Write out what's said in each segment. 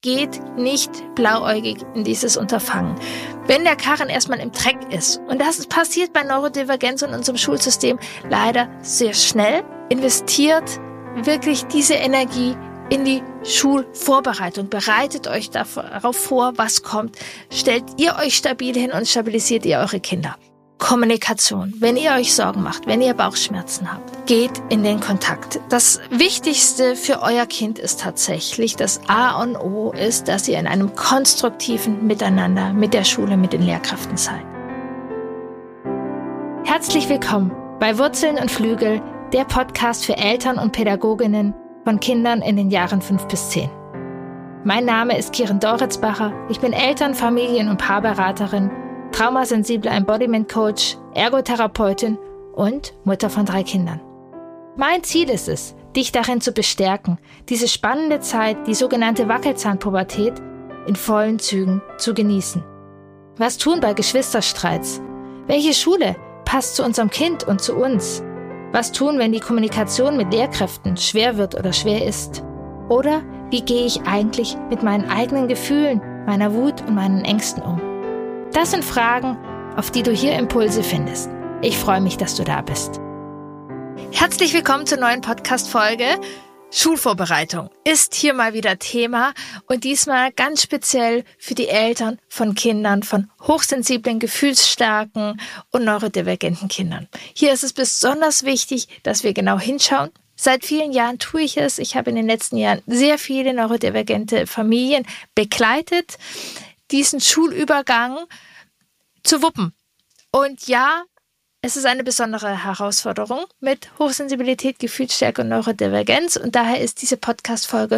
geht nicht blauäugig in dieses Unterfangen. Wenn der Karren erstmal im Dreck ist, und das passiert bei Neurodivergenz und unserem Schulsystem leider sehr schnell, investiert wirklich diese Energie in die Schulvorbereitung. Bereitet euch darauf vor, was kommt. Stellt ihr euch stabil hin und stabilisiert ihr eure Kinder. Kommunikation. Wenn ihr euch Sorgen macht, wenn ihr Bauchschmerzen habt, geht in den Kontakt. Das Wichtigste für euer Kind ist tatsächlich, das A und O ist, dass ihr in einem konstruktiven Miteinander mit der Schule, mit den Lehrkräften seid. Herzlich willkommen bei Wurzeln und Flügel, der Podcast für Eltern und Pädagoginnen von Kindern in den Jahren 5 bis 10. Mein Name ist Kiren Doritzbacher. Ich bin Eltern-, Familien- und Paarberaterin, traumasensible Embodiment-Coach, Ergotherapeutin und Mutter von 3 Kindern. Mein Ziel ist es, dich darin zu bestärken, diese spannende Zeit, die sogenannte Wackelzahnpubertät, in vollen Zügen zu genießen. Was tun bei Geschwisterstreits? Welche Schule passt zu unserem Kind und zu uns? Was tun, wenn die Kommunikation mit Lehrkräften schwer wird oder schwer ist? Oder wie gehe ich eigentlich mit meinen eigenen Gefühlen, meiner Wut und meinen Ängsten um? Das sind Fragen, auf die du hier Impulse findest. Ich freue mich, dass du da bist. Herzlich willkommen zur neuen Podcast-Folge. Schulvorbereitung ist hier mal wieder Thema und diesmal ganz speziell für die Eltern von Kindern, von hochsensiblen, gefühlsstarken und neurodivergenten Kindern. Hier ist es besonders wichtig, dass wir genau hinschauen. Seit vielen Jahren tue ich es. Ich habe in den letzten Jahren sehr viele neurodivergente Familien begleitet, diesen Schulübergang zu wuppen. Und ja, es ist eine besondere Herausforderung mit Hochsensibilität, Gefühlsstärke und Neurodivergenz und daher ist diese Podcast-Folge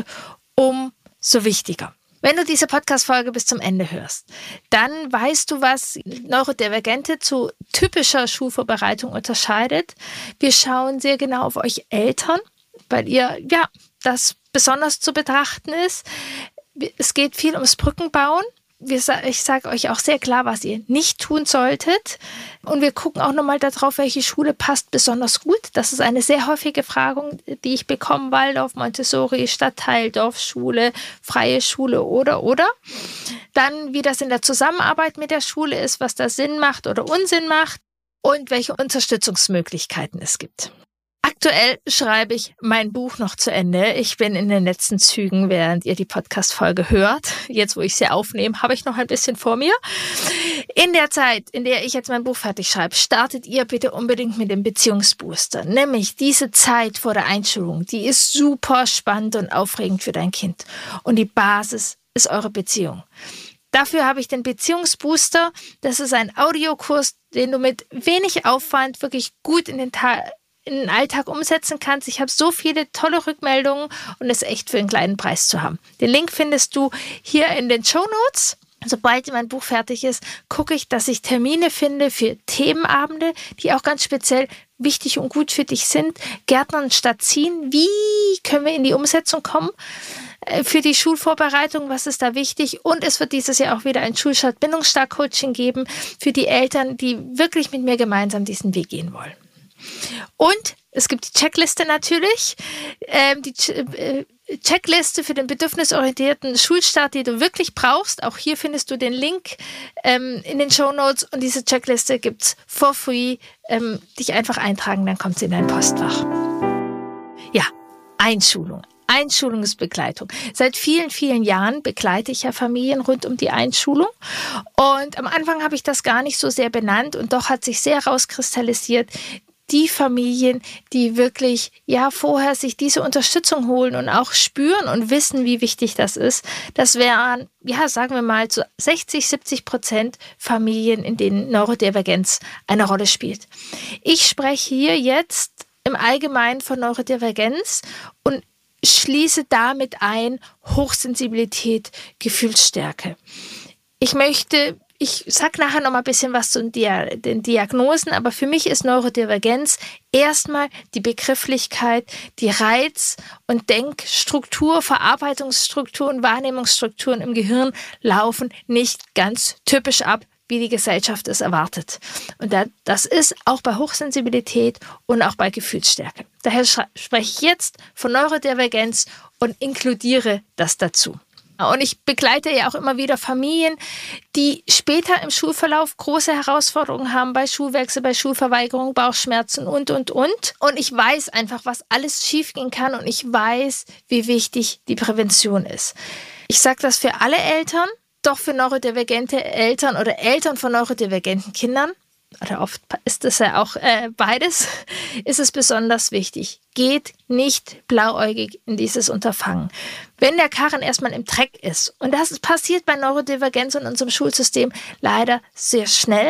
umso wichtiger. Wenn du diese Podcast-Folge bis zum Ende hörst, dann weißt du, was Neurodivergente zu typischer Schulvorbereitung unterscheidet. Wir schauen sehr genau auf euch Eltern, weil ihr, das besonders zu betrachten ist. Es geht viel ums Brückenbauen. Ich sage euch auch sehr klar, was ihr nicht tun solltet. Und wir gucken auch nochmal darauf, welche Schule passt besonders gut. Das ist eine sehr häufige Frage, die ich bekomme. Waldorf, Montessori, Stadtteil, Dorfschule, freie Schule oder. Dann, wie das in der Zusammenarbeit mit der Schule ist, was da Sinn macht oder Unsinn macht und welche Unterstützungsmöglichkeiten es gibt. Aktuell schreibe ich mein Buch noch zu Ende. Ich bin in den letzten Zügen, während ihr die Podcast-Folge hört. Jetzt, wo ich sie aufnehme, habe ich noch ein bisschen vor mir. In der Zeit, in der ich jetzt mein Buch fertig schreibe, startet ihr bitte unbedingt mit dem Beziehungsbooster. Nämlich diese Zeit vor der Einschulung, die ist super spannend und aufregend für dein Kind. Und die Basis ist eure Beziehung. Dafür habe ich den Beziehungsbooster. Das ist ein Audiokurs, den du mit wenig Aufwand wirklich gut in den Alltag umsetzen kannst. Ich habe so viele tolle Rückmeldungen und es echt für einen kleinen Preis zu haben. Den Link findest du hier in den Shownotes. Sobald mein Buch fertig ist, gucke ich, dass ich Termine finde für Themenabende, die auch ganz speziell wichtig und gut für dich sind. Gärtnern statt ziehen. Wie können wir in die Umsetzung kommen? Für die Schulvorbereitung, was ist da wichtig? Und es wird dieses Jahr auch wieder ein Schulstart-Bindungsstark-Coaching geben für die Eltern, die wirklich mit mir gemeinsam diesen Weg gehen wollen. Und es gibt die Checkliste natürlich, die Checkliste für den bedürfnisorientierten Schulstart, die du wirklich brauchst. Auch hier findest du den Link in den Shownotes und diese Checkliste gibt's for free. Dich einfach eintragen, dann kommt sie in dein Postfach. Ja, Einschulungsbegleitung. Seit vielen, vielen Jahren begleite ich ja Familien rund um die Einschulung und am Anfang habe ich das gar nicht so sehr benannt und doch hat sich sehr rauskristallisiert, die Familien, die wirklich vorher sich diese Unterstützung holen und auch spüren und wissen, wie wichtig das ist, das wären, sagen wir mal, so 60-70% Familien, in denen Neurodivergenz eine Rolle spielt. Ich spreche hier jetzt im Allgemeinen von Neurodivergenz und schließe damit ein Hochsensibilität, Gefühlsstärke. Ich sag nachher noch mal ein bisschen was zu den Diagnosen, aber für mich ist Neurodivergenz erstmal die Begrifflichkeit, die Reiz- und Denkstruktur, Verarbeitungsstrukturen, Wahrnehmungsstrukturen im Gehirn laufen nicht ganz typisch ab, wie die Gesellschaft es erwartet. Und das ist auch bei Hochsensibilität und auch bei Gefühlsstärke. Daher spreche ich jetzt von Neurodivergenz und inkludiere das dazu. Und ich begleite ja auch immer wieder Familien, die später im Schulverlauf große Herausforderungen haben bei Schulwechsel, bei Schulverweigerung, Bauchschmerzen und. Und ich weiß einfach, was alles schiefgehen kann und ich weiß, wie wichtig die Prävention ist. Ich sage das für alle Eltern, doch für neurodivergente Eltern oder Eltern von neurodivergenten Kindern, oder oft ist es ja auch beides, ist es besonders wichtig. Geht nicht blauäugig in dieses Unterfangen. Wenn der Karren erstmal im Dreck ist, und das passiert bei Neurodivergenz in unserem Schulsystem leider sehr schnell,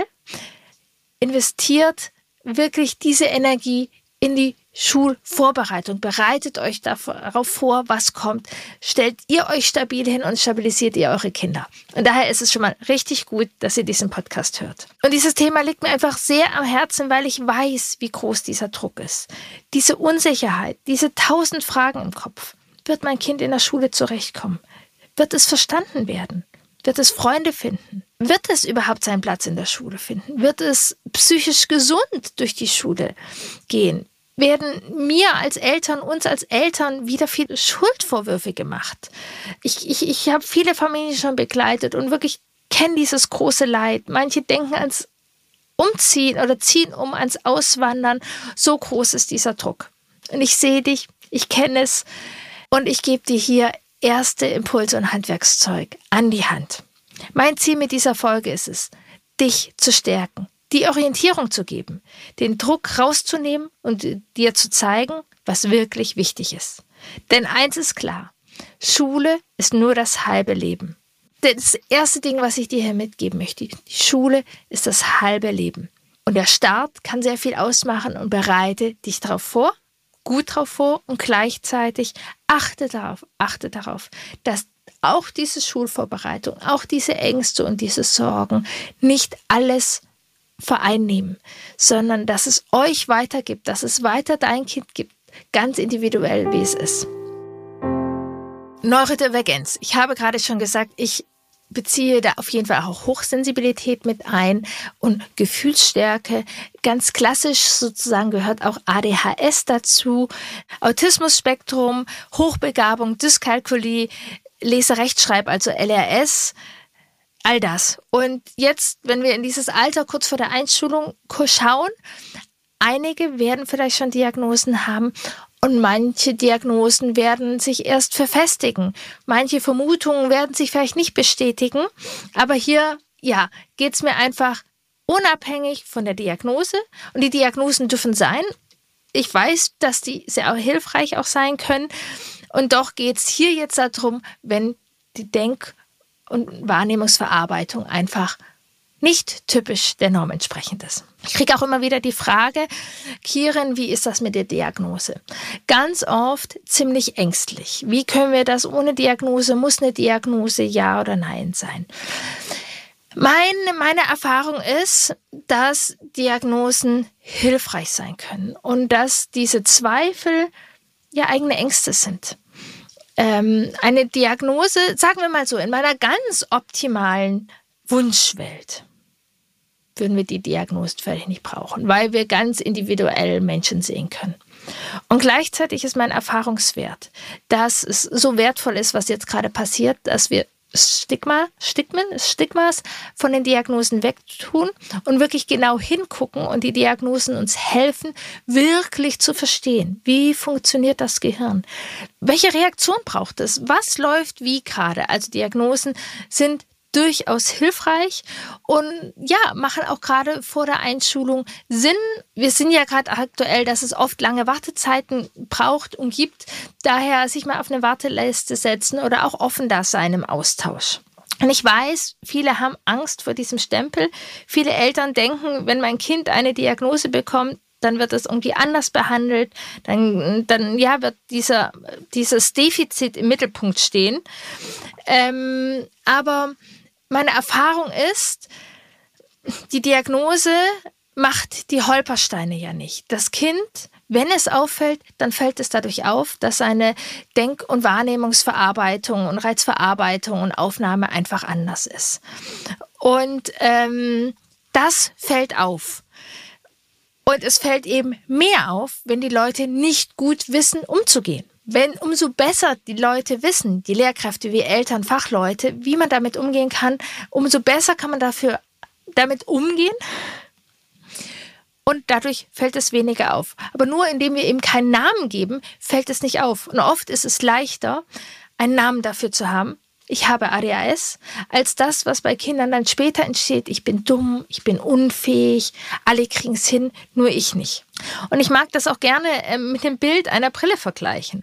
investiert wirklich diese Energie in die Schulvorbereitung. Bereitet euch darauf vor, was kommt. Stellt ihr euch stabil hin und stabilisiert ihr eure Kinder. Und daher ist es schon mal richtig gut, dass ihr diesen Podcast hört. Und dieses Thema liegt mir einfach sehr am Herzen, weil ich weiß, wie groß dieser Druck ist. Diese Unsicherheit, diese 1000 Fragen im Kopf. Wird mein Kind in der Schule zurechtkommen? Wird es verstanden werden? Wird es Freunde finden? Wird es überhaupt seinen Platz in der Schule finden? Wird es psychisch gesund durch die Schule gehen? Werden mir als Eltern, uns als Eltern wieder viele Schuldvorwürfe gemacht? Ich habe viele Familien schon begleitet und wirklich kenne dieses große Leid. Manche denken ans Umziehen oder ziehen ans Auswandern. So groß ist dieser Druck. Und ich sehe dich, ich kenne es und ich gebe dir hier erste Impulse und Handwerkszeug an die Hand. Mein Ziel mit dieser Folge ist es, dich zu stärken, die Orientierung zu geben, den Druck rauszunehmen und dir zu zeigen, was wirklich wichtig ist. Denn eins ist klar, Schule ist nur das halbe Leben. Das erste Ding, was ich dir hier mitgeben möchte, die Schule ist das halbe Leben. Und der Start kann sehr viel ausmachen und bereite dich darauf vor, gut darauf vor und gleichzeitig achte darauf, dass auch diese Schulvorbereitung, auch diese Ängste und diese Sorgen nicht alles vereinnehmen, sondern dass es euch weitergibt, dass es weiter dein Kind gibt, ganz individuell, wie es ist. Neurodivergenz. Ich habe gerade schon gesagt, ich beziehe da auf jeden Fall auch Hochsensibilität mit ein und Gefühlsstärke. Ganz klassisch sozusagen gehört auch ADHS dazu, Autismus-Spektrum, Hochbegabung, Dyskalkulie, Lese-Rechtschreib, also LRS, all das. Und jetzt, wenn wir in dieses Alter kurz vor der Einschulung schauen, einige werden vielleicht schon Diagnosen haben und manche Diagnosen werden sich erst verfestigen. Manche Vermutungen werden sich vielleicht nicht bestätigen. Aber hier, geht es mir einfach unabhängig von der Diagnose. Und die Diagnosen dürfen sein. Ich weiß, dass die sehr hilfreich auch sein können. Und doch geht es hier jetzt darum, wenn die Denk- und Wahrnehmungsverarbeitung einfach nicht typisch der Norm entsprechend ist. Ich kriege auch immer wieder die Frage, Kirin, wie ist das mit der Diagnose? Ganz oft ziemlich ängstlich. Wie können wir das ohne Diagnose? Muss eine Diagnose ja oder nein sein? Meine Erfahrung ist, dass Diagnosen hilfreich sein können und dass diese Zweifel ja eigene Ängste sind. Eine Diagnose, sagen wir mal so, in meiner ganz optimalen Wunschwelt würden wir die Diagnosen vielleicht nicht brauchen, weil wir ganz individuell Menschen sehen können. Und gleichzeitig ist mein Erfahrungswert, dass es so wertvoll ist, was jetzt gerade passiert, dass wir Stigmas von den Diagnosen wegtun und wirklich genau hingucken und die Diagnosen uns helfen, wirklich zu verstehen, wie funktioniert das Gehirn? Welche Reaktion braucht es? Was läuft wie gerade? Also Diagnosen sind durchaus hilfreich und machen auch gerade vor der Einschulung Sinn. Wir sind ja gerade aktuell, dass es oft lange Wartezeiten braucht und gibt. Daher sich mal auf eine Warteliste setzen oder auch offen da sein im Austausch. Und ich weiß, viele haben Angst vor diesem Stempel. Viele Eltern denken, wenn mein Kind eine Diagnose bekommt, dann wird es irgendwie anders behandelt. Dann wird dieses Defizit im Mittelpunkt stehen. Aber meine Erfahrung ist, die Diagnose macht die Holpersteine ja nicht. Das Kind, wenn es auffällt, dann fällt es dadurch auf, dass seine Denk- und Wahrnehmungsverarbeitung und Reizverarbeitung und Aufnahme einfach anders ist. Und das fällt auf. Und es fällt eben mehr auf, wenn die Leute nicht gut wissen, umzugehen. Umso besser die Leute wissen, die Lehrkräfte wie Eltern, Fachleute, wie man damit umgehen kann, umso besser kann man damit umgehen. Und dadurch fällt es weniger auf. Aber nur indem wir eben keinen Namen geben, fällt es nicht auf. Und oft ist es leichter, einen Namen dafür zu haben. Ich habe ADHS, als das, was bei Kindern dann später entsteht. Ich bin dumm, ich bin unfähig, alle kriegen es hin, nur ich nicht. Und ich mag das auch gerne mit dem Bild einer Brille vergleichen.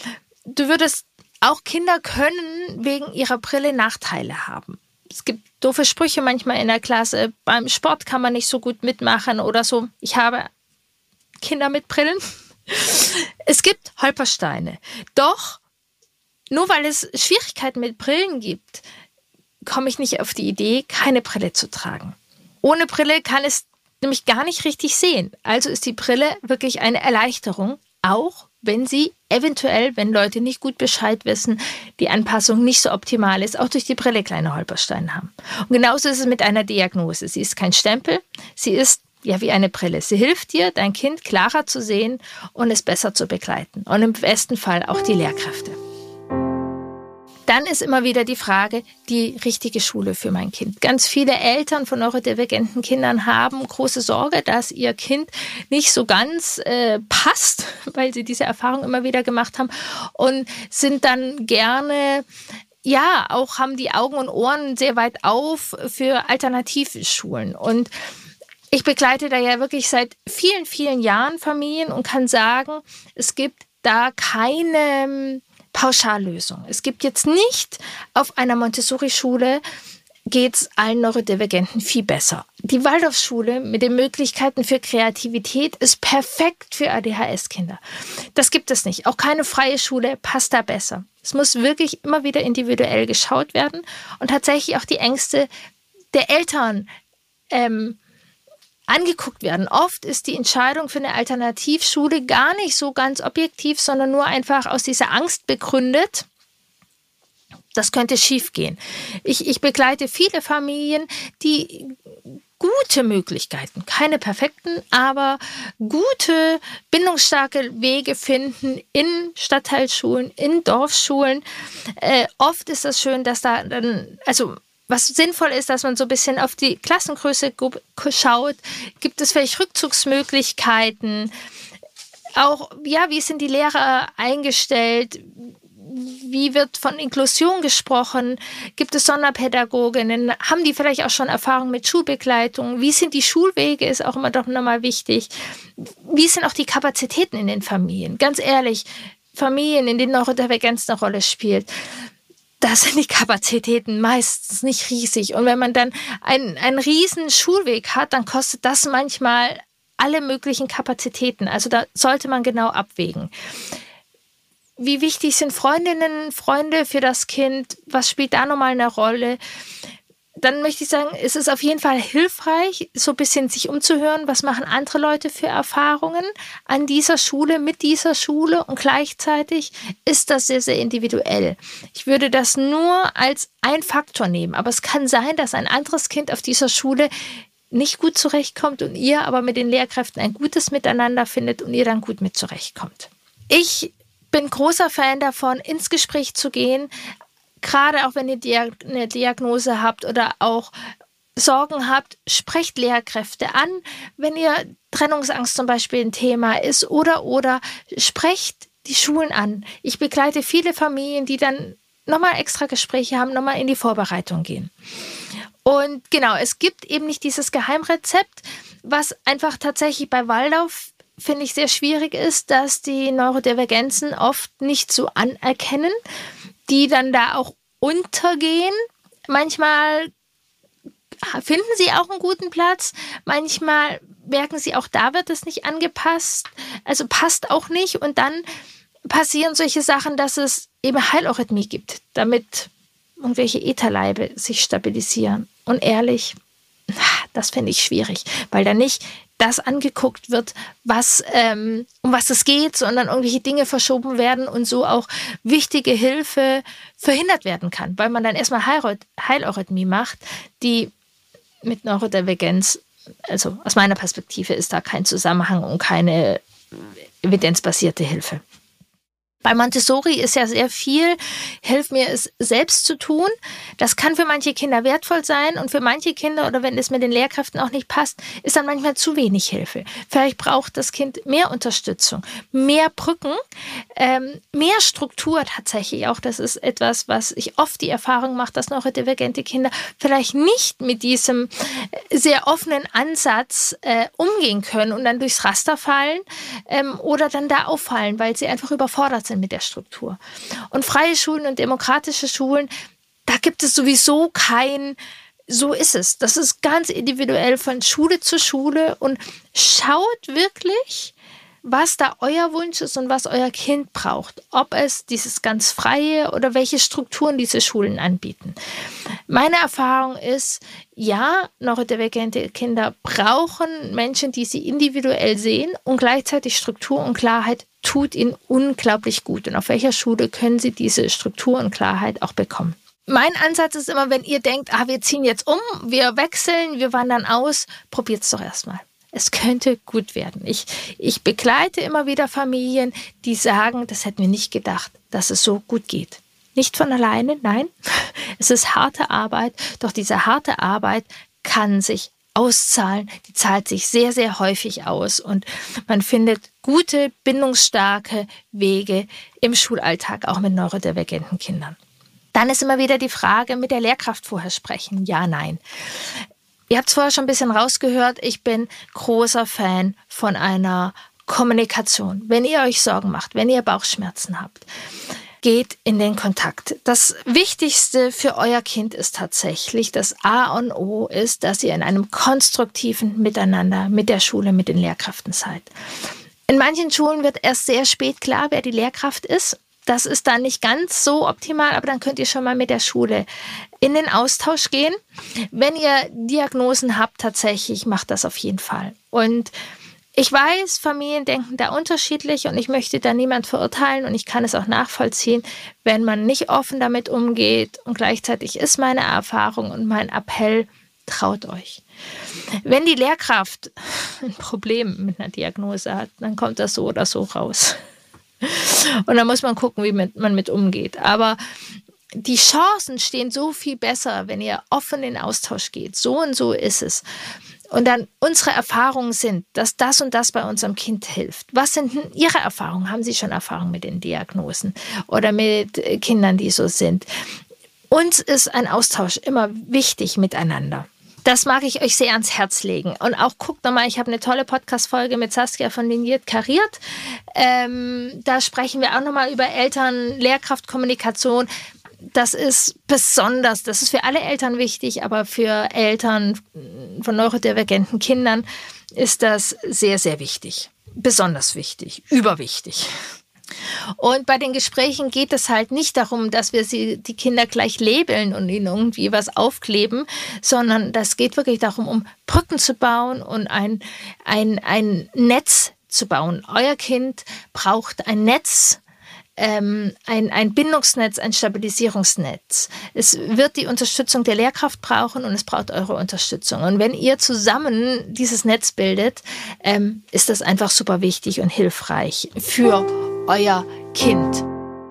Auch Kinder können wegen ihrer Brille Nachteile haben. Es gibt doofe Sprüche manchmal in der Klasse. Beim Sport kann man nicht so gut mitmachen oder so. Ich habe Kinder mit Brillen. Es gibt Holpersteine. Doch nur weil es Schwierigkeiten mit Brillen gibt, komme ich nicht auf die Idee, keine Brille zu tragen. Ohne Brille kann es nämlich gar nicht richtig sehen. Also ist die Brille wirklich eine Erleichterung, auch wenn sie eventuell, wenn Leute nicht gut Bescheid wissen, die Anpassung nicht so optimal ist, auch durch die Brille kleine Holpersteine haben. Und genauso ist es mit einer Diagnose. Sie ist kein Stempel, sie ist ja wie eine Brille. Sie hilft dir, dein Kind klarer zu sehen und es besser zu begleiten. Und im besten Fall auch die Lehrkräfte. Dann ist immer wieder die Frage, die richtige Schule für mein Kind. Ganz viele Eltern von neurodivergenten Kindern haben große Sorge, dass ihr Kind nicht so ganz passt, weil sie diese Erfahrung immer wieder gemacht haben und sind dann gerne, ja, auch haben die Augen und Ohren sehr weit auf für Alternativschulen. Und ich begleite da ja wirklich seit vielen, vielen Jahren Familien und kann sagen, es gibt da keine Pauschallösung. Es gibt jetzt nicht, auf einer Montessori-Schule geht es allen Neurodivergenten viel besser. Die Waldorfschule mit den Möglichkeiten für Kreativität ist perfekt für ADHS-Kinder. Das gibt es nicht. Auch keine freie Schule passt da besser. Es muss wirklich immer wieder individuell geschaut werden und tatsächlich auch die Ängste der Eltern angeguckt werden. Oft ist die Entscheidung für eine Alternativschule gar nicht so ganz objektiv, sondern nur einfach aus dieser Angst begründet, das könnte schiefgehen. Ich begleite viele Familien, die gute Möglichkeiten, keine perfekten, aber gute, bindungsstarke Wege finden in Stadtteilschulen, in Dorfschulen. Oft ist das schön, dass da dann, was sinnvoll ist, dass man so ein bisschen auf die Klassengröße schaut. Gibt es vielleicht Rückzugsmöglichkeiten? Auch, ja, wie sind die Lehrer eingestellt? Wie wird von Inklusion gesprochen? Gibt es Sonderpädagoginnen? Haben die vielleicht auch schon Erfahrung mit Schulbegleitung? Wie sind die Schulwege? Ist auch immer doch nochmal wichtig. Wie sind auch die Kapazitäten in den Familien? Ganz ehrlich, Familien, in denen Neurodivergenz eine Rolle spielt, da sind die Kapazitäten meistens nicht riesig. Und wenn man dann einen riesen Schulweg hat, dann kostet das manchmal alle möglichen Kapazitäten. Also da sollte man genau abwägen. Wie wichtig sind Freundinnen, Freunde für das Kind? Was spielt da nochmal eine Rolle? Dann möchte ich sagen, es ist auf jeden Fall hilfreich, so ein bisschen sich umzuhören, was machen andere Leute für Erfahrungen an dieser Schule, mit dieser Schule, und gleichzeitig ist das sehr, sehr individuell. Ich würde das nur als ein Faktor nehmen, aber es kann sein, dass ein anderes Kind auf dieser Schule nicht gut zurechtkommt und ihr aber mit den Lehrkräften ein gutes Miteinander findet und ihr dann gut mit zurechtkommt. Ich bin großer Fan davon, ins Gespräch zu gehen, gerade auch wenn ihr eine Diagnose habt oder auch Sorgen habt, sprecht Lehrkräfte an, wenn ihr Trennungsangst zum Beispiel ein Thema ist oder sprecht die Schulen an. Ich begleite viele Familien, die dann nochmal extra Gespräche haben, nochmal in die Vorbereitung gehen. Und genau, es gibt eben nicht dieses Geheimrezept, was einfach tatsächlich bei Waldorf, finde ich, sehr schwierig ist, dass die Neurodivergenzen oft nicht so anerkennen, die dann da auch untergehen. Manchmal finden sie auch einen guten Platz, manchmal merken sie, auch da wird es nicht angepasst, also passt auch nicht, und dann passieren solche Sachen, dass es eben Heileurythmie gibt, damit irgendwelche Ätherleibe sich stabilisieren. Und ehrlich, das finde ich schwierig, weil da nicht das angeguckt wird, um was es geht, sondern irgendwelche Dinge verschoben werden und so auch wichtige Hilfe verhindert werden kann, weil man dann erstmal Heileurythmie macht, die mit Neurodivergenz, also aus meiner Perspektive ist da kein Zusammenhang und keine evidenzbasierte Hilfe. Bei Montessori ist ja sehr viel, hilf mir es selbst zu tun. Das kann für manche Kinder wertvoll sein und für manche Kinder oder wenn es mit den Lehrkräften auch nicht passt, ist dann manchmal zu wenig Hilfe. Vielleicht braucht das Kind mehr Unterstützung, mehr Brücken, mehr Struktur tatsächlich auch. Das ist etwas, was ich oft die Erfahrung mache, dass neurodivergente Kinder vielleicht nicht mit diesem sehr offenen Ansatz umgehen können und dann durchs Raster fallen oder dann da auffallen, weil sie einfach überfordert sind mit der Struktur. Und freie Schulen und demokratische Schulen, da gibt es sowieso kein, so ist es. Das ist ganz individuell von Schule zu Schule und schaut wirklich, was da euer Wunsch ist und was euer Kind braucht. Ob es dieses ganz Freie oder welche Strukturen diese Schulen anbieten. Meine Erfahrung ist, ja, neurodivergente Kinder brauchen Menschen, die sie individuell sehen und gleichzeitig Struktur und Klarheit tut ihnen unglaublich gut. Und auf welcher Schule können sie diese Struktur und Klarheit auch bekommen? Mein Ansatz ist immer, wenn ihr denkt, wir ziehen jetzt um, wir wechseln, wir wandern aus, probiert es doch erstmal. Es könnte gut werden. Ich begleite immer wieder Familien, die sagen, das hätten wir nicht gedacht, dass es so gut geht. Nicht von alleine, nein. Es ist harte Arbeit, doch diese harte Arbeit kann sich auszahlen. Die zahlt sich sehr, sehr häufig aus und man findet gute, bindungsstarke Wege im Schulalltag, auch mit neurodivergenten Kindern. Dann ist immer wieder die Frage, mit der Lehrkraft vorher sprechen. Ja, nein. Ihr habt es vorher schon ein bisschen rausgehört, ich bin großer Fan von einer Kommunikation. Wenn ihr euch Sorgen macht, wenn ihr Bauchschmerzen habt, geht in den Kontakt. Das Wichtigste für euer Kind ist tatsächlich, das A und O ist, dass ihr in einem konstruktiven Miteinander mit der Schule, mit den Lehrkräften seid. In manchen Schulen wird erst sehr spät klar, wer die Lehrkraft ist. Das ist dann nicht ganz so optimal, aber dann könnt ihr schon mal mit der Schule in den Austausch gehen. Wenn ihr Diagnosen habt, tatsächlich macht das auf jeden Fall. Und ich weiß, Familien denken da unterschiedlich und ich möchte da niemand verurteilen und ich kann es auch nachvollziehen, wenn man nicht offen damit umgeht und gleichzeitig ist meine Erfahrung und mein Appell, traut euch. Wenn die Lehrkraft ein Problem mit einer Diagnose hat, dann kommt das so oder so raus. Und dann muss man gucken, wie man mit umgeht. Aber die Chancen stehen so viel besser, wenn ihr offen in den Austausch geht. So und so ist es. Und dann unsere Erfahrungen sind, dass das und das bei unserem Kind hilft. Was sind denn Ihre Erfahrungen? Haben Sie schon Erfahrungen mit den Diagnosen oder mit Kindern, die so sind? Uns ist ein Austausch immer wichtig miteinander. Das mag ich euch sehr ans Herz legen. Und auch guckt nochmal, ich habe eine tolle Podcast-Folge mit Saskia von Liniert Kariert. Da sprechen wir auch nochmal über Eltern-Lehrkraft-Kommunikation. Das ist besonders, das ist für alle Eltern wichtig, aber für Eltern von neurodivergenten Kindern ist das sehr, sehr wichtig. Besonders wichtig, überwichtig. Und bei den Gesprächen geht es halt nicht darum, dass wir die Kinder gleich labeln und ihnen irgendwie was aufkleben, sondern das geht wirklich darum, um Brücken zu bauen und ein Netz zu bauen. Euer Kind braucht ein Netz, ein Bindungsnetz, ein Stabilisierungsnetz. Es wird die Unterstützung der Lehrkraft brauchen und es braucht eure Unterstützung. Und wenn ihr zusammen dieses Netz bildet, ist das einfach super wichtig und hilfreich für euer Kind.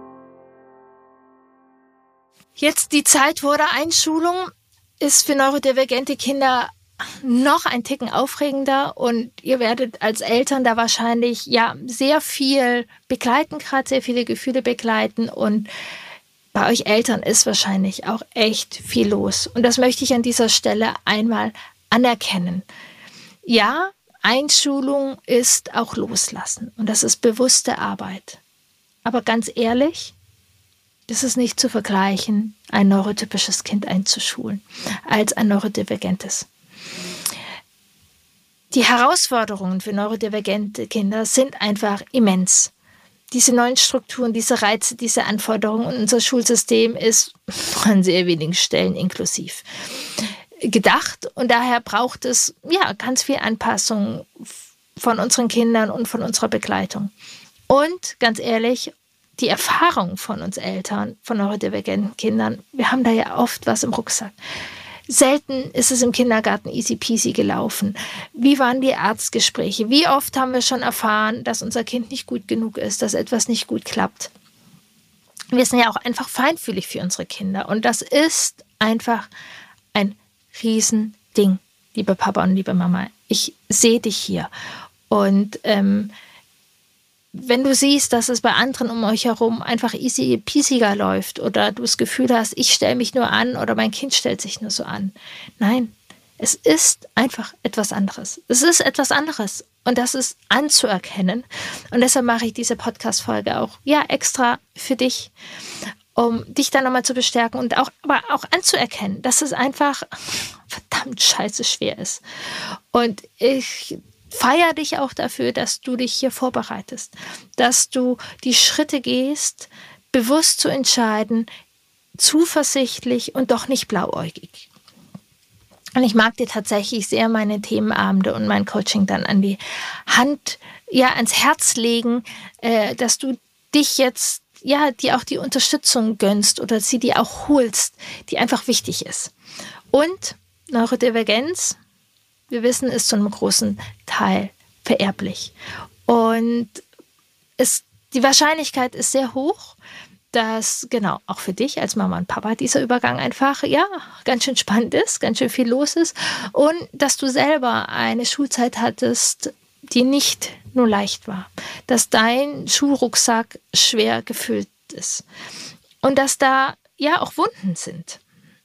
Jetzt die Zeit vor der Einschulung ist für neurodivergente Kinder noch ein Ticken aufregender und ihr werdet als Eltern da wahrscheinlich sehr viel begleiten, gerade sehr viele Gefühle begleiten und bei euch Eltern ist wahrscheinlich auch echt viel los. Und das möchte ich an dieser Stelle einmal anerkennen. Ja, Einschulung ist auch Loslassen und das ist bewusste Arbeit. Aber ganz ehrlich, das ist nicht zu vergleichen, ein neurotypisches Kind einzuschulen als ein neurodivergentes. Die Herausforderungen für neurodivergente Kinder sind einfach immens. Diese neuen Strukturen, diese Reize, diese Anforderungen und unser Schulsystem ist an sehr wenigen Stellen inklusiv gedacht und daher braucht es ganz viel Anpassung von unseren Kindern und von unserer Begleitung. Und ganz ehrlich, die Erfahrung von uns Eltern, von neurodivergenten Kindern, wir haben da ja oft was im Rucksack. Selten ist es im Kindergarten easy peasy gelaufen. Wie waren die Arztgespräche? Wie oft haben wir schon erfahren, dass unser Kind nicht gut genug ist, dass etwas nicht gut klappt? wir sind ja auch einfach feinfühlig für unsere Kinder. Und das ist einfach ein Riesending, liebe Papa und liebe Mama. Ich sehe dich hier. Und wenn du siehst, dass es bei anderen um euch herum einfach easy peasiger läuft oder du das Gefühl hast, ich stelle mich nur an oder mein Kind stellt sich nur so an. Nein, es ist einfach etwas anderes. Es ist etwas anderes und das ist anzuerkennen. Und deshalb mache ich diese Podcast-Folge auch extra für dich, um dich dann nochmal zu bestärken und aber auch anzuerkennen, dass es einfach verdammt scheiße schwer ist. Und ich feiere dich auch dafür, dass du dich hier vorbereitest, dass du die Schritte gehst, bewusst zu entscheiden, zuversichtlich und doch nicht blauäugig. Und ich mag dir tatsächlich sehr meine Themenabende und mein Coaching dann an die Hand, ans Herz legen, dass du dich jetzt, dir auch die Unterstützung gönnst oder sie dir auch holst, die einfach wichtig ist. Und Neurodivergenz, wir wissen, ist zu einem großen Teil vererblich. Und die Wahrscheinlichkeit ist sehr hoch, dass auch für dich als Mama und Papa dieser Übergang einfach ganz schön spannend ist, ganz schön viel los ist und dass du selber eine Schulzeit hattest, die nicht nur leicht war, dass dein Schulrucksack schwer gefüllt ist und dass da auch Wunden sind.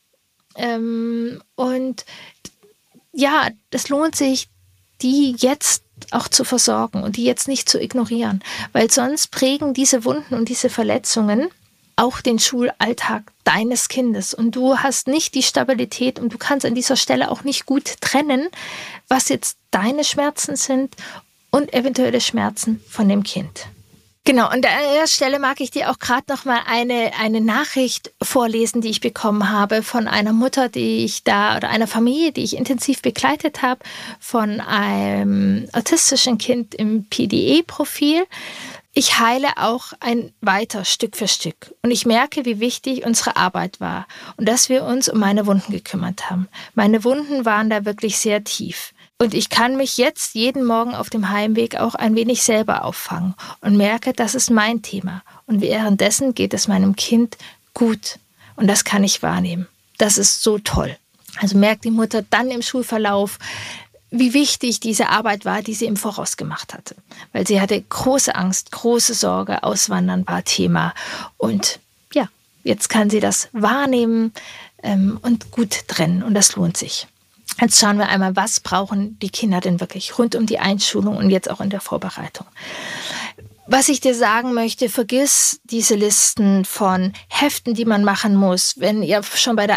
Und es lohnt sich, die jetzt auch zu versorgen und die jetzt nicht zu ignorieren, weil sonst prägen diese Wunden und diese Verletzungen auch den Schulalltag deines Kindes und du hast nicht die Stabilität und du kannst an dieser Stelle auch nicht gut trennen, was jetzt deine Schmerzen sind und eventuelle Schmerzen von dem Kind. Genau, und an der Stelle mag ich dir auch gerade noch mal eine Nachricht vorlesen, die ich bekommen habe von einer Mutter, oder einer Familie, die ich intensiv begleitet habe, von einem autistischen Kind im PDE-Profil. Ich heile auch weiter Stück für Stück und ich merke, wie wichtig unsere Arbeit war und dass wir uns um meine Wunden gekümmert haben. Meine Wunden waren da wirklich sehr tief. Und ich kann mich jetzt jeden Morgen auf dem Heimweg auch ein wenig selber auffangen und merke, das ist mein Thema. Und währenddessen geht es meinem Kind gut. Und das kann ich wahrnehmen. Das ist so toll. Also merkt die Mutter dann im Schulverlauf, wie wichtig diese Arbeit war, die sie im Voraus gemacht hatte. Weil sie hatte große Angst, große Sorge, Auswandern war Thema. Und jetzt kann sie das wahrnehmen und gut trennen. Und das lohnt sich. Jetzt schauen wir einmal, was brauchen die Kinder denn wirklich rund um die Einschulung und jetzt auch in der Vorbereitung. Was ich dir sagen möchte, vergiss diese Listen Heften, die man machen muss, wenn ihr schon bei der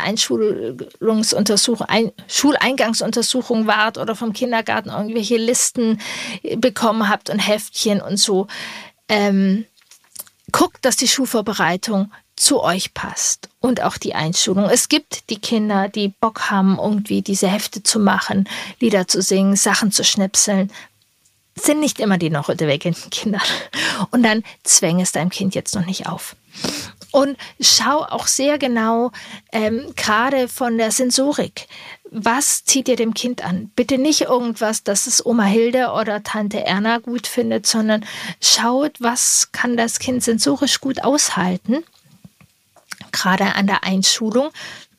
Schuleingangsuntersuchung wart oder vom Kindergarten irgendwelche Listen bekommen habt und Heftchen und so. Guckt, dass die Schulvorbereitung zu euch passt und auch die Einschulung. Es gibt die Kinder, die Bock haben, irgendwie diese Hefte zu machen, Lieder zu singen, Sachen zu schnipseln. Das sind nicht immer die neurodivergenten Kinder. Und dann zwäng es deinem Kind jetzt noch nicht auf. Und schau auch sehr genau, gerade von der Sensorik, was zieht ihr dem Kind an? Bitte nicht irgendwas, das es Oma Hilde oder Tante Erna gut findet, sondern schaut, was kann das Kind sensorisch gut aushalten, gerade an der Einschulung,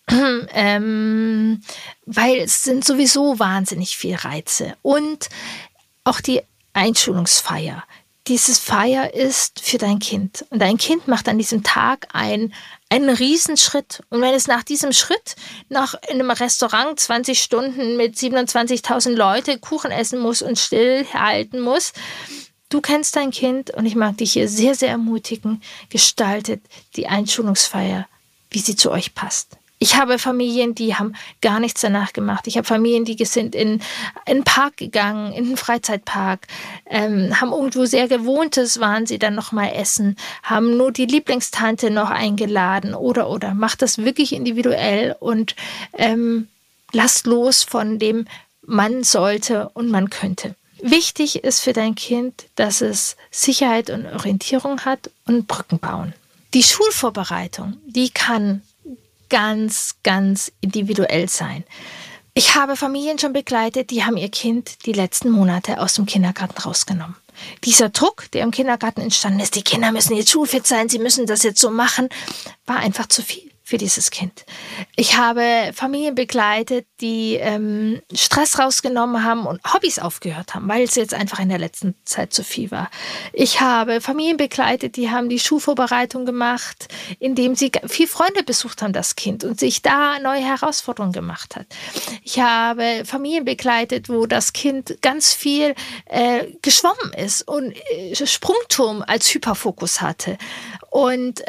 weil es sind sowieso wahnsinnig viele Reize. Und auch die Einschulungsfeier. Dieses Feier ist für dein Kind. Und dein Kind macht an diesem Tag einen Riesenschritt. Und wenn es nach diesem Schritt noch in einem Restaurant 20 Stunden mit 27.000 Leute Kuchen essen muss und stillhalten muss, du kennst dein Kind und ich mag dich hier sehr, sehr ermutigen, gestaltet die Einschulungsfeier, wie sie zu euch passt. Ich habe Familien, die haben gar nichts danach gemacht. Ich habe Familien, die sind in einen Park gegangen, in einen Freizeitpark, haben irgendwo sehr Gewohntes, waren sie dann noch mal essen, haben nur die Lieblingstante noch eingeladen oder. Macht das wirklich individuell und lasst los von dem man sollte und man könnte. Wichtig ist für dein Kind, dass es Sicherheit und Orientierung hat und Brücken bauen. Die Schulvorbereitung, die kann ganz, ganz individuell sein. Ich habe Familien schon begleitet, die haben ihr Kind die letzten Monate aus dem Kindergarten rausgenommen. Dieser Druck, der im Kindergarten entstanden ist, die Kinder müssen jetzt schulfit sein, sie müssen das jetzt so machen, war einfach zu viel für dieses Kind. Ich habe Familien begleitet, die Stress rausgenommen haben und Hobbys aufgehört haben, weil es jetzt einfach in der letzten Zeit zu viel war. Ich habe Familien begleitet, die haben die Schulvorbereitung gemacht, indem sie viel Freunde besucht haben, das Kind, und sich da neue Herausforderungen gemacht hat. Ich habe Familien begleitet, wo das Kind ganz viel geschwommen ist und Sprungturm als Hyperfokus hatte und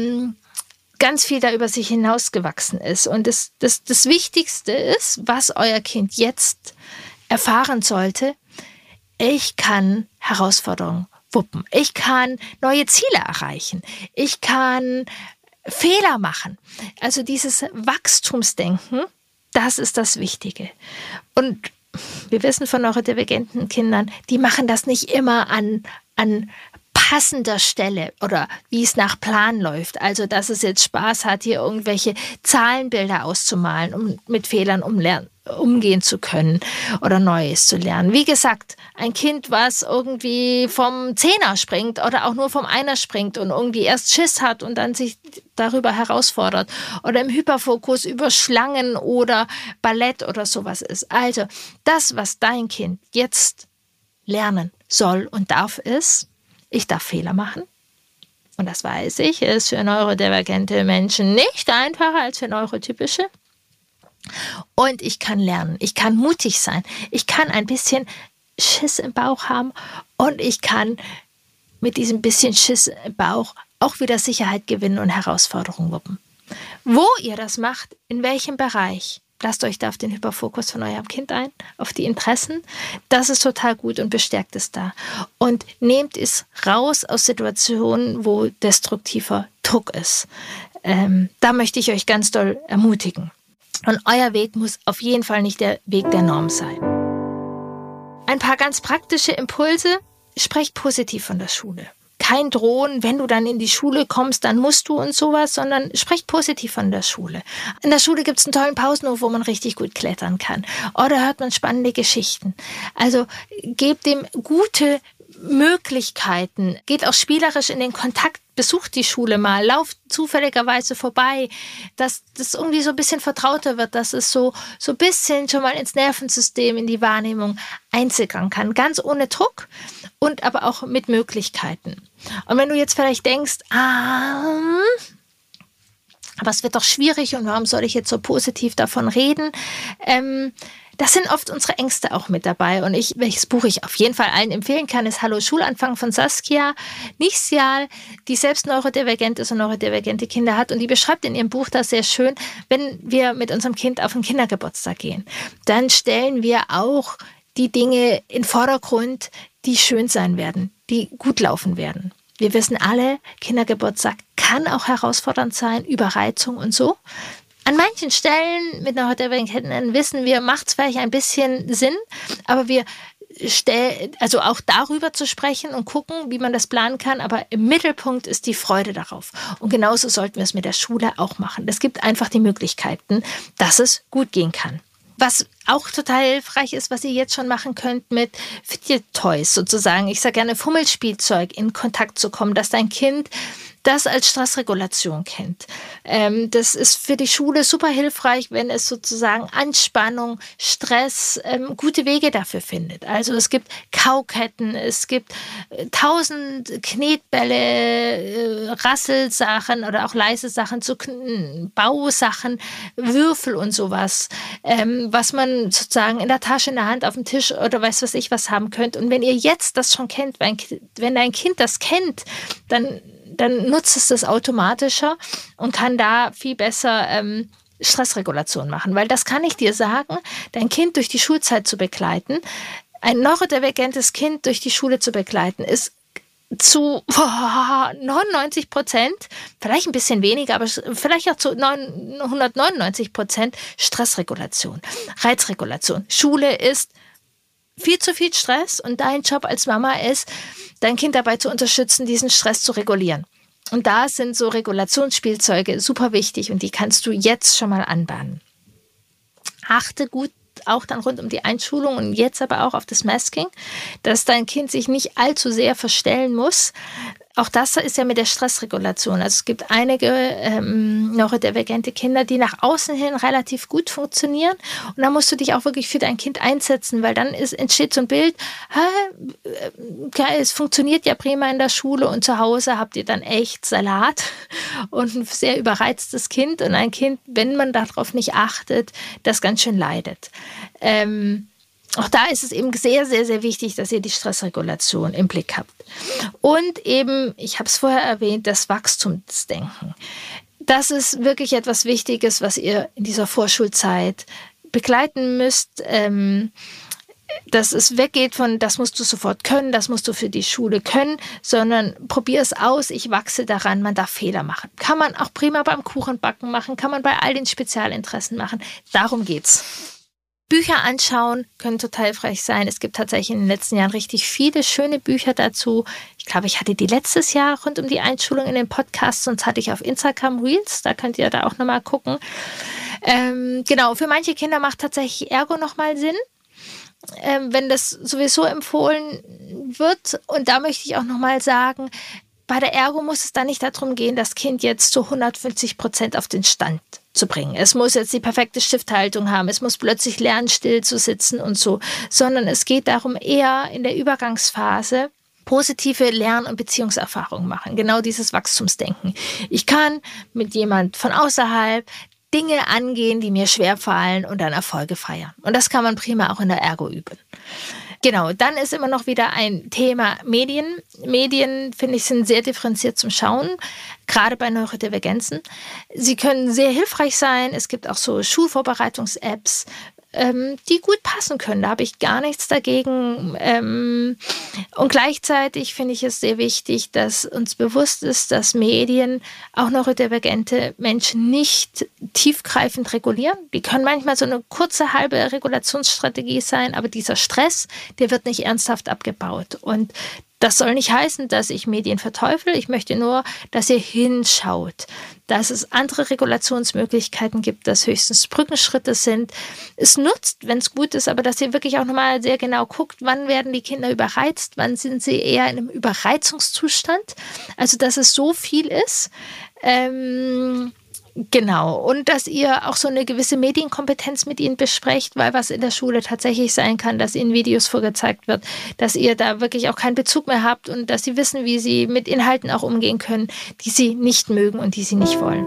ganz viel da über sich hinausgewachsen ist. Und das Wichtigste ist, was euer Kind jetzt erfahren sollte: Ich kann Herausforderungen wuppen. Ich kann neue Ziele erreichen. Ich kann Fehler machen. Also dieses Wachstumsdenken, das ist das Wichtige. Und wir wissen von neurodivergenten Kindern, die machen das nicht immer an passender Stelle oder wie es nach Plan läuft. Also, dass es jetzt Spaß hat, hier irgendwelche Zahlenbilder auszumalen, um mit Fehlern umgehen zu können oder Neues zu lernen. Wie gesagt, ein Kind, was irgendwie vom Zehner springt oder auch nur vom Einer springt und irgendwie erst Schiss hat und dann sich darüber herausfordert oder im Hyperfokus über Schlangen oder Ballett oder sowas ist. Also, das, was dein Kind jetzt lernen soll und darf, ist: Ich darf Fehler machen. Und das weiß ich, ist für neurodivergente Menschen nicht einfacher als für neurotypische. Und ich kann lernen. Ich kann mutig sein. Ich kann ein bisschen Schiss im Bauch haben. Und ich kann mit diesem bisschen Schiss im Bauch auch wieder Sicherheit gewinnen und Herausforderungen wuppen. Wo ihr das macht, in welchem Bereich, lasst euch da auf den Hyperfokus von eurem Kind ein, auf die Interessen. Das ist total gut und bestärkt es da. Und nehmt es raus aus Situationen, wo destruktiver Druck ist. Da möchte ich euch ganz doll ermutigen. Und euer Weg muss auf jeden Fall nicht der Weg der Norm sein. Ein paar ganz praktische Impulse: Sprecht positiv von der Schule. Kein Drohen, wenn du dann in die Schule kommst, dann musst du und sowas, sondern sprecht positiv von der Schule. In der Schule gibt es einen tollen Pausenhof, wo man richtig gut klettern kann. Oder hört man spannende Geschichten. Also gebt dem gute Möglichkeiten. Geht auch spielerisch in den Kontakt, besucht die Schule mal, lauft zufälligerweise vorbei, dass das irgendwie so ein bisschen vertrauter wird, dass es so ein bisschen schon mal ins Nervensystem, in die Wahrnehmung einsickern kann. Ganz ohne Druck und aber auch mit Möglichkeiten. Und wenn du jetzt vielleicht denkst, aber es wird doch schwierig und warum soll ich jetzt so positiv davon reden? Das sind oft unsere Ängste auch mit dabei. Und welches Buch ich auf jeden Fall allen empfehlen kann, ist Hallo Schulanfang von Saskia Nichsial, die selbst neurodivergent ist und neurodivergente Kinder hat. Und die beschreibt in ihrem Buch das sehr schön: Wenn wir mit unserem Kind auf einen Kindergeburtstag gehen, dann stellen wir auch die Dinge in den Vordergrund, die schön sein werden, die gut laufen werden. Wir wissen alle, Kindergeburtstag kann auch herausfordernd sein, Überreizung und so. An manchen Stellen mit neurodivergenten wissen wir, macht es vielleicht ein bisschen Sinn, aber also auch darüber zu sprechen und gucken, wie man das planen kann, aber im Mittelpunkt ist die Freude darauf. Und genauso sollten wir es mit der Schule auch machen. Es gibt einfach die Möglichkeiten, dass es gut gehen kann. Was auch total hilfreich ist, was ihr jetzt schon machen könnt mit Fidget Toys sozusagen. Ich sage gerne Fummelspielzeug, in Kontakt zu kommen, dass dein Kind das als Stressregulation kennt. Das ist für die Schule super hilfreich, wenn es sozusagen Anspannung, Stress, gute Wege dafür findet. Also es gibt Kauketten, es gibt 1000 Knetbälle, Rasselsachen oder auch leise Sachen, Bausachen, Würfel und sowas, was man sozusagen in der Tasche, in der Hand, auf dem Tisch oder weiß was ich was haben könnt. Und wenn ihr jetzt das schon kennt, wenn dein Kind das kennt, dann nutzt es das automatischer und kann da viel besser Stressregulation machen. Weil das kann ich dir sagen, dein Kind durch die Schulzeit zu begleiten, ein neurodivergentes Kind durch die Schule zu begleiten, ist zu 99%, vielleicht ein bisschen weniger, aber vielleicht auch zu 199% Stressregulation, Reizregulation. Schule ist viel zu viel Stress und dein Job als Mama ist, dein Kind dabei zu unterstützen, diesen Stress zu regulieren. Und da sind so Regulationsspielzeuge super wichtig und die kannst du jetzt schon mal anbahnen. Achte gut und auch dann rund um die Einschulung und jetzt aber auch auf das Masking, dass dein Kind sich nicht allzu sehr verstellen muss. Auch das ist ja mit der Stressregulation. Also es gibt einige neurodivergente Kinder, die nach außen hin relativ gut funktionieren. Und da musst du dich auch wirklich für dein Kind einsetzen, weil dann entsteht so ein Bild, es funktioniert ja prima in der Schule und zu Hause habt ihr dann echt Salat und ein sehr überreiztes Kind und ein Kind, wenn man darauf nicht achtet, das ganz schön leidet. Auch da ist es eben sehr, sehr, sehr wichtig, dass ihr die Stressregulation im Blick habt. Und eben, ich habe es vorher erwähnt, das Wachstumsdenken. Das ist wirklich etwas Wichtiges, was ihr in dieser Vorschulzeit begleiten müsst. Dass es weggeht von, das musst du sofort können, das musst du für die Schule können, sondern probier es aus, ich wachse daran, man darf Fehler machen. Kann man auch prima beim Kuchenbacken machen, kann man bei all den Spezialinteressen machen. Darum geht's. Bücher anschauen können total hilfreich sein. Es gibt tatsächlich in den letzten Jahren richtig viele schöne Bücher dazu. Ich glaube, ich hatte die letztes Jahr rund um die Einschulung in den Podcast, sonst hatte ich auf Instagram Reels, da könnt ihr da auch nochmal gucken. Genau, für manche Kinder macht tatsächlich Ergo nochmal Sinn, wenn das sowieso empfohlen wird. Und da möchte ich auch nochmal sagen, bei der Ergo muss es dann nicht darum gehen, das Kind jetzt zu 150% auf den Stand zu bringen. Es muss jetzt die perfekte Stifthaltung haben, es muss plötzlich lernen, still zu sitzen und so, sondern es geht darum, eher in der Übergangsphase positive Lern- und Beziehungserfahrungen machen. Genau dieses Wachstumsdenken. Ich kann mit jemand von außerhalb Dinge angehen, die mir schwerfallen und dann Erfolge feiern. Und das kann man prima auch in der Ergo üben. Genau, dann ist immer noch wieder ein Thema Medien. Medien, finde ich, sind sehr differenziert zum Schauen, gerade bei Neurodivergenzen. Sie können sehr hilfreich sein. Es gibt auch so Schulvorbereitungs-Apps, die gut passen können. Da habe ich gar nichts dagegen. Und gleichzeitig finde ich es sehr wichtig, dass uns bewusst ist, dass Medien auch neurodivergente Menschen nicht tiefgreifend regulieren. Die können manchmal so eine kurze, halbe Regulationsstrategie sein, aber dieser Stress, der wird nicht ernsthaft abgebaut. Und das soll nicht heißen, dass ich Medien verteufel. Ich möchte nur, dass ihr hinschaut, dass es andere Regulationsmöglichkeiten gibt, dass höchstens Brückenschritte sind. Es nutzt, wenn es gut ist, aber dass ihr wirklich auch nochmal sehr genau guckt, wann werden die Kinder überreizt, wann sind sie eher in einem Überreizungszustand. Also, dass es so viel ist. Genau, und dass ihr auch so eine gewisse Medienkompetenz mit ihnen besprecht, weil was in der Schule tatsächlich sein kann, dass ihnen Videos vorgezeigt wird, dass ihr da wirklich auch keinen Bezug mehr habt und dass sie wissen, wie sie mit Inhalten auch umgehen können, die sie nicht mögen und die sie nicht wollen.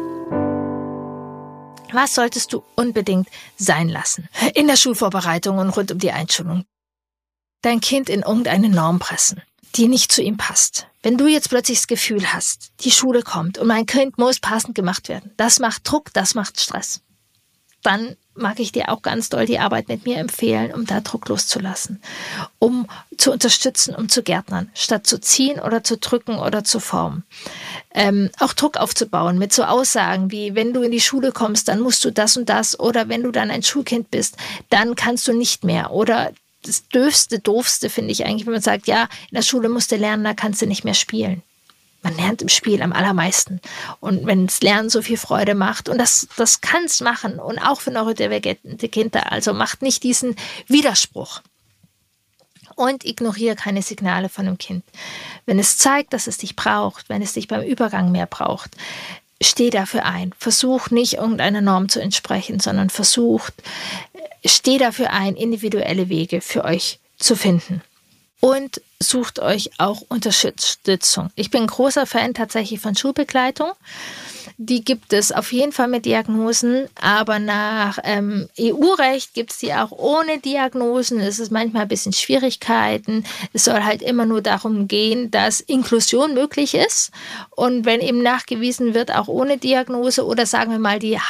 Was solltest du unbedingt sein lassen in der Schulvorbereitung und rund um die Einschulung? Dein Kind in irgendeine Norm pressen, die nicht zu ihm passt. Wenn du jetzt plötzlich das Gefühl hast, die Schule kommt und mein Kind muss passend gemacht werden, das macht Druck, das macht Stress, dann mag ich dir auch ganz doll die Arbeit mit mir empfehlen, um da Druck loszulassen, um zu unterstützen, um zu gärtnern, statt zu ziehen oder zu drücken oder zu formen. Auch Druck aufzubauen mit so Aussagen wie, wenn du in die Schule kommst, dann musst du das und das, oder wenn du dann ein Schulkind bist, dann kannst du nicht mehr, oder das Doofste finde ich eigentlich, wenn man sagt, ja, in der Schule musst du lernen, da kannst du nicht mehr spielen. Man lernt im Spiel am allermeisten. Und wenn das Lernen so viel Freude macht, und das kann es machen, und auch für neurodivergente Kinder, also macht nicht diesen Widerspruch. Und ignoriere keine Signale von einem Kind. Wenn es zeigt, dass es dich braucht, wenn es dich beim Übergang mehr braucht, steh dafür ein. Versuch nicht, irgendeiner Norm zu entsprechen, sondern steh dafür ein, individuelle Wege für euch zu finden. Und sucht euch auch Unterstützung. Ich bin ein großer Fan tatsächlich von Schulbegleitung. Die gibt es auf jeden Fall mit Diagnosen, aber nach EU-Recht gibt es die auch ohne Diagnosen. Es ist manchmal ein bisschen Schwierigkeiten. Es soll halt immer nur darum gehen, dass Inklusion möglich ist. Und wenn eben nachgewiesen wird, auch ohne Diagnose oder sagen wir mal die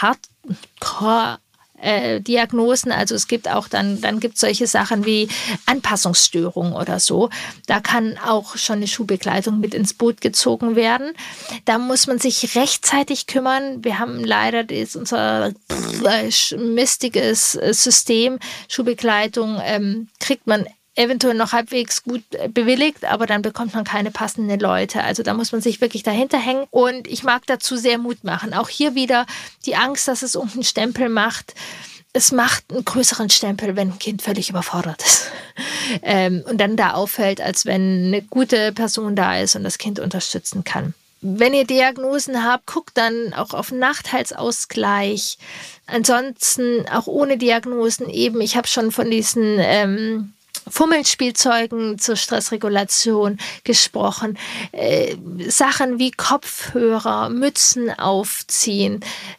Diagnosen, also es gibt auch dann gibt es solche Sachen wie Anpassungsstörungen oder so. Da kann auch schon eine Schulbegleitung mit ins Boot gezogen werden. Da muss man sich rechtzeitig kümmern. Wir haben leider unser mistiges System. Schulbegleitung kriegt man eventuell noch halbwegs gut bewilligt, aber dann bekommt man keine passenden Leute. Also da muss man sich wirklich dahinter hängen. Und ich mag dazu sehr Mut machen. Auch hier wieder die Angst, dass es irgendeinen Stempel macht. es macht einen größeren Stempel, wenn ein Kind völlig überfordert ist und dann da auffällt, als wenn eine gute Person da ist und das Kind unterstützen kann. Wenn ihr Diagnosen habt, guckt dann auch auf einen Nachteilsausgleich. Ansonsten auch ohne Diagnosen eben, ich habe schon von diesen Fummelspielzeugen zur Stressregulation gesprochen. Sachen wie Kopfhörer, Mützen aufziehen,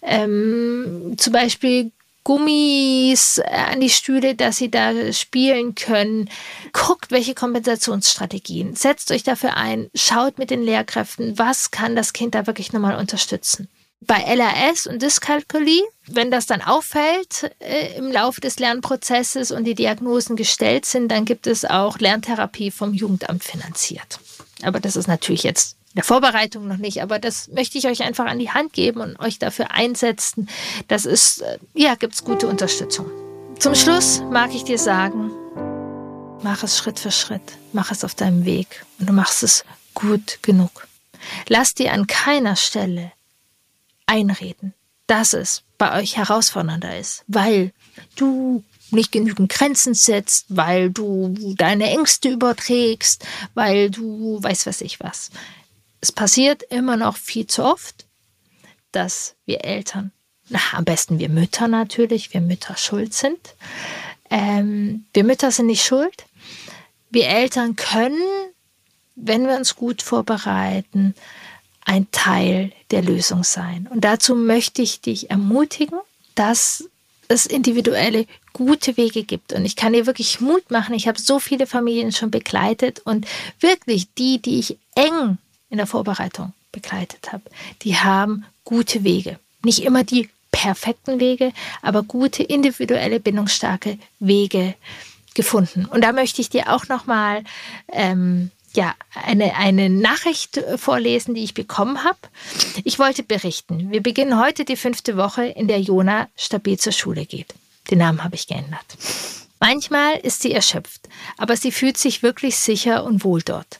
zum Beispiel Gummis an die Stühle, dass sie da spielen können. Guckt, welche Kompensationsstrategien. Setzt euch dafür ein. Schaut mit den Lehrkräften, was kann das Kind da wirklich nochmal unterstützen. Bei LAS und Dyskalkulie, wenn das dann auffällt im Laufe des Lernprozesses und die Diagnosen gestellt sind, dann gibt es auch Lerntherapie vom Jugendamt finanziert. Aber das ist natürlich jetzt in der Vorbereitung noch nicht, aber das möchte ich euch einfach an die Hand geben und euch dafür einsetzen. Das ist, gibt es gute Unterstützung. Zum Schluss mag ich dir sagen, mach es Schritt für Schritt, mach es auf deinem Weg und du machst es gut genug. Lass dir an keiner Stelle einreden, dass es bei euch herausfordernder ist, weil du nicht genügend Grenzen setzt, weil du deine Ängste überträgst, weil du weiß ich was. Es passiert immer noch viel zu oft, dass wir Eltern, am besten wir Mütter natürlich, wir Mütter schuld sind. Wir Mütter sind nicht schuld. Wir Eltern können, wenn wir uns gut vorbereiten, ein Teil der Lösung sein. Und dazu möchte ich dich ermutigen, dass es individuelle, gute Wege gibt. Und ich kann dir wirklich Mut machen. Ich habe so viele Familien schon begleitet und wirklich die ich eng in der Vorbereitung begleitet habe, die haben gute Wege. Nicht immer die perfekten Wege, aber gute, individuelle, bindungsstarke Wege gefunden. Und da möchte ich dir auch nochmal eine Nachricht vorlesen, die ich bekommen habe. Ich wollte berichten, wir beginnen heute die 5. Woche, in der Jona stabil zur Schule geht. Den Namen habe ich geändert. Manchmal ist sie erschöpft, aber sie fühlt sich wirklich sicher und wohl dort.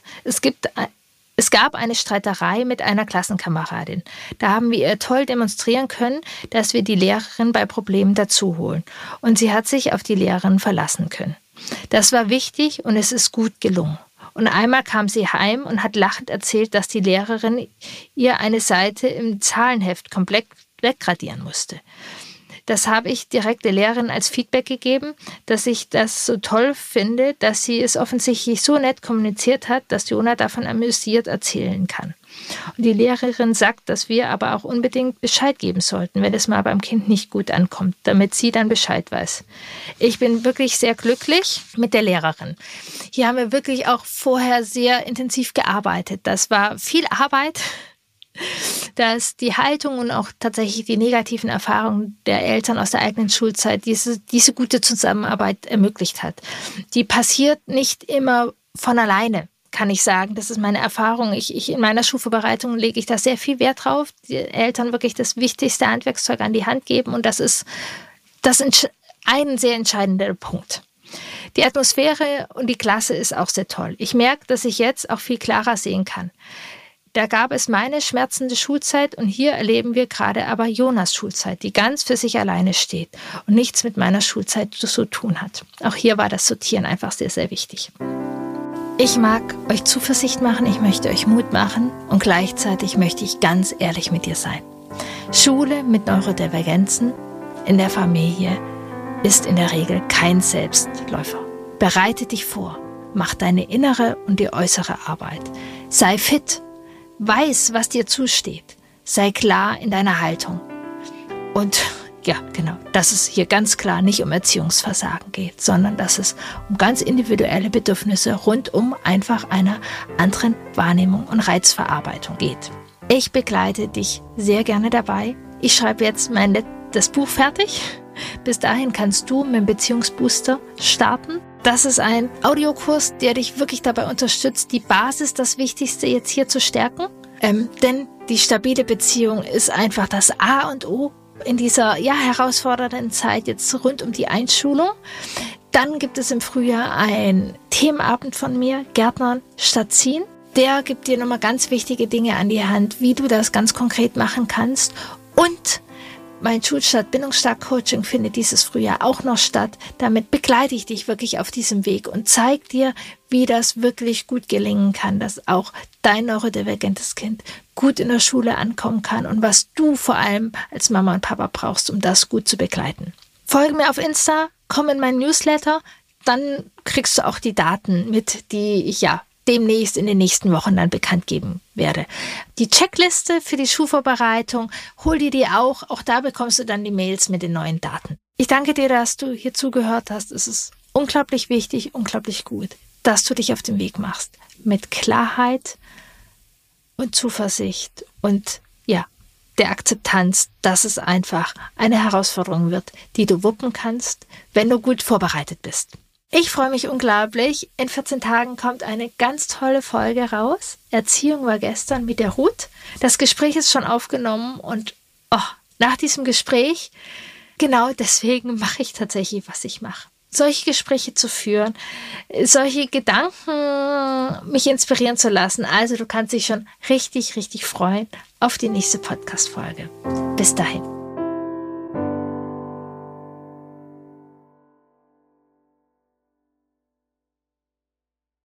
Es gab eine Streiterei mit einer Klassenkameradin. Da haben wir ihr toll demonstrieren können, dass wir die Lehrerin bei Problemen dazu holen. Und sie hat sich auf die Lehrerin verlassen können. Das war wichtig und es ist gut gelungen. Und einmal kam sie heim und hat lachend erzählt, dass die Lehrerin ihr eine Seite im Zahlenheft komplett wegradieren musste. Das habe ich direkt der Lehrerin als Feedback gegeben, dass ich das so toll finde, dass sie es offensichtlich so nett kommuniziert hat, dass Jona davon amüsiert erzählen kann. Und die Lehrerin sagt, dass wir aber auch unbedingt Bescheid geben sollten, wenn es mal beim Kind nicht gut ankommt, damit sie dann Bescheid weiß. Ich bin wirklich sehr glücklich mit der Lehrerin. Hier haben wir wirklich auch vorher sehr intensiv gearbeitet. Das war viel Arbeit, dass die Haltung und auch tatsächlich die negativen Erfahrungen der Eltern aus der eigenen Schulzeit diese gute Zusammenarbeit ermöglicht hat. Die passiert nicht immer von alleine, kann ich sagen. Das ist meine Erfahrung. In meiner Schulvorbereitung lege ich da sehr viel Wert drauf, die Eltern wirklich das wichtigste Handwerkszeug an die Hand geben und das ist ein sehr entscheidender Punkt. Die Atmosphäre und die Klasse ist auch sehr toll. Ich merke, dass ich jetzt auch viel klarer sehen kann. Da gab es meine schmerzende Schulzeit und hier erleben wir gerade aber Jonas Schulzeit, die ganz für sich alleine steht und nichts mit meiner Schulzeit zu tun hat. Auch hier war das Sortieren einfach sehr, sehr wichtig. Ich mag euch Zuversicht machen, ich möchte euch Mut machen und gleichzeitig möchte ich ganz ehrlich mit dir sein. Schule mit Neurodivergenzen in der Familie ist in der Regel kein Selbstläufer. Bereite dich vor, mach deine innere und die äußere Arbeit. Sei fit. Weiß, was dir zusteht. Sei klar in deiner Haltung. Und ja, genau, dass es hier ganz klar nicht um Erziehungsversagen geht, sondern dass es um ganz individuelle Bedürfnisse rund um einfach einer anderen Wahrnehmung und Reizverarbeitung geht. Ich begleite dich sehr gerne dabei. Ich schreibe jetzt das Buch fertig. Bis dahin kannst du mit dem Beziehungsbooster starten. Das ist ein Audiokurs, der dich wirklich dabei unterstützt, die Basis, das Wichtigste jetzt hier zu stärken. Denn die stabile Beziehung ist einfach das A und O in dieser herausfordernden Zeit jetzt rund um die Einschulung. Dann gibt es im Frühjahr einen Themenabend von mir, Gärtnern statt Ziehen. Der gibt dir nochmal ganz wichtige Dinge an die Hand, wie du das ganz konkret machen kannst. Und Mein Schulstart Bindungsstark Coaching findet dieses Frühjahr auch noch statt. Damit begleite ich dich wirklich auf diesem Weg und zeige dir, wie das wirklich gut gelingen kann, dass auch dein neurodivergentes Kind gut in der Schule ankommen kann und was du vor allem als Mama und Papa brauchst, um das gut zu begleiten. Folge mir auf Insta, komm in meinen Newsletter, dann kriegst du auch die Daten mit, die ich demnächst in den nächsten Wochen dann bekannt geben werde. Die Checkliste für die Schulvorbereitung, hol dir auch. Auch da bekommst du dann die Mails mit den neuen Daten. Ich danke dir, dass du hier zugehört hast. Es ist unglaublich wichtig, unglaublich gut, dass du dich auf den Weg machst. Mit Klarheit und Zuversicht und der Akzeptanz, dass es einfach eine Herausforderung wird, die du wuppen kannst, wenn du gut vorbereitet bist. Ich freue mich unglaublich. In 14 Tagen kommt eine ganz tolle Folge raus. Erziehung war gestern mit der Ruth. Das Gespräch ist schon aufgenommen und nach diesem Gespräch, genau deswegen mache ich tatsächlich, was ich mache. Solche Gespräche zu führen, solche Gedanken mich inspirieren zu lassen. Also du kannst dich schon richtig, richtig freuen auf die nächste Podcast-Folge. Bis dahin.